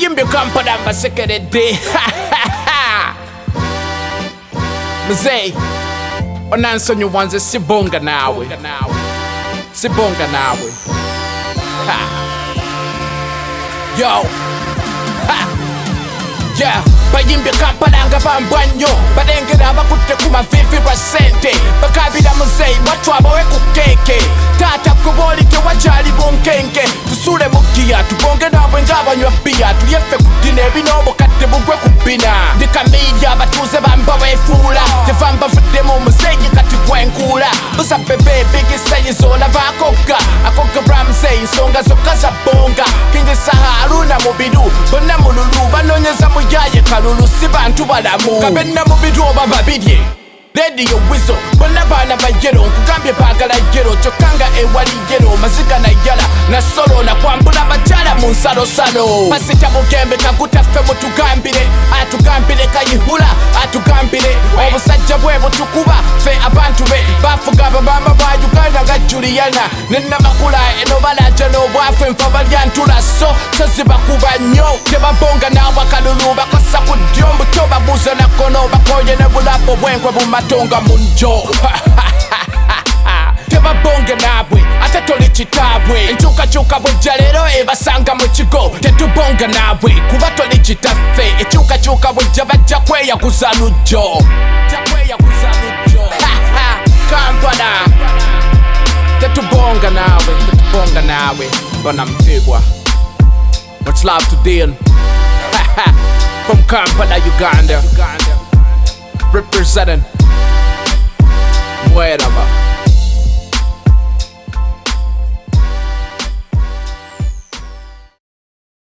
Bayimbi Kampala mbasekeredde Mzee onansonyiwa nze sibonga naawe Sibonga naawe Yo Yeah, bayimbi Kampala nga bambwa nnyo balengera abakutte ku mavivi lwa ssente bakabira muzeeyi batwabawe ku keeke taata kubooli tewakyali bunkenke tusule mu giya tubonge naabwe ng'abanywa bbiya tulyeffe ku ddina ebinoobukadde bugwe ku bbina ndikamiiya abatuuze bamba weefuula teva mbavuddemu omuzeeyi kati gwenkuula buza bebe bigiseyizo olavaakogga akogga bramuzey nsonga zokka za bbonga kingisa haruna mubiru bonna mululu banoonyeza muyaye kalulu si bantu balamu kabenna mubiru oba babirye Radio Wizzo, bonna baana ba yero nkugambye baagala yero kyokka nga ewali yero maziga na yala na solo na kwambula bakyala mu nsalosalo pasita bugembe kagutaffe mutugambire atugambire kayihula atugambire obusajja bwe butukuba ffe abantu be bafuga ababamba bwa Uganda nga Juliana nennamakula eno balaja n'obwafu enfa balya ntula so zibakuba nnyo tebabonga naawe akalulu bakosa ku ddyo mbuto babuuza nakkono bakoye ne bulapo bwenkwe bumatonga mu njo tebabonge naabwe ate toli kitaabwe enkyukakyuka bwejja leero ebasanga mu kigo tetubonga naabwe kuba toli kitaffe enkyukakyuka bwejja bajja kweyaguza lujjo Kampala tetubonga naawe bonna mutibwa much love to Dean from Kampala, Uganda representing Wherever